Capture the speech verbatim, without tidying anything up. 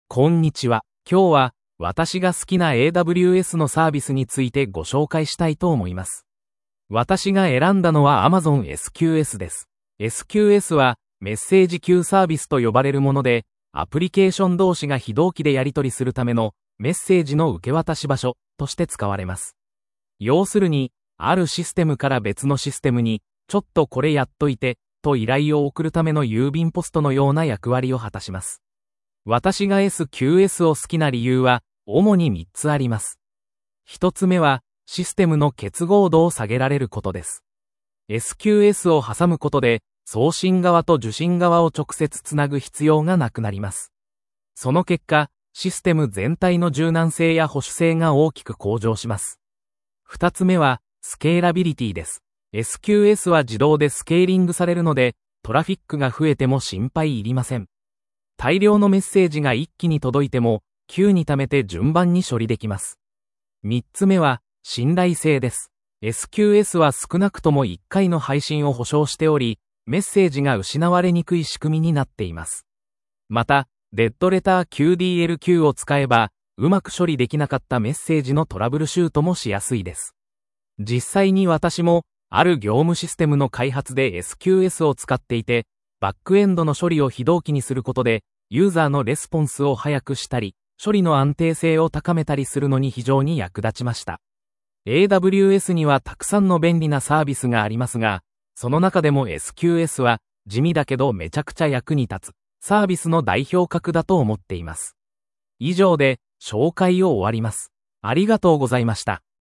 こんにちは。今日は私が好きな エーダブリューエス のサービスについてご紹介したいと思います。私が選んだのは Amazon エスキューエス です。エスキューエス はメッセージqueueサービスと呼ばれるもので、アプリケーション同士が非同期でやり取りするためのメッセージの受け渡し場所として使われます。要するに、あるシステムから別のシステムに、ちょっとこれやっといて、と依頼を送るための郵便ポストのような役割を果たします。私が エスキューエス を好きな理由は、主にみっつあります。ひとつめは、システムの結合度を下げられることです。エスキューエス を挟むことで、送信側と受信側を直接つなぐ必要がなくなります。その結果、システム全体の柔軟性や保守性が大きく向上します。ふたつめは、スケーラビリティです。エスキューエス は自動でスケーリングされるので、トラフィックが増えても心配いりません。大量のメッセージが一気に届いても、キューに溜めて順番に処理できます。みっつめは、信頼性です。エスキューエス は少なくともいっかいの配信を保証しており、メッセージが失われにくい仕組みになっています。また、デッドレター キューディーエルキュー を使えば、うまく処理できなかったメッセージのトラブルシュートもしやすいです。実際に私も、ある業務システムの開発で エスキューエス を使っていて、バックエンドの処理を非同期にすることで、ユーザーのレスポンスを早くしたり、処理の安定性を高めたりするのに非常に役立ちました。エーダブリューエス にはたくさんの便利なサービスがありますが、その中でも エスキューエス は地味だけどめちゃくちゃ役に立つサービスの代表格だと思っています。以上で紹介を終わります。ありがとうございました。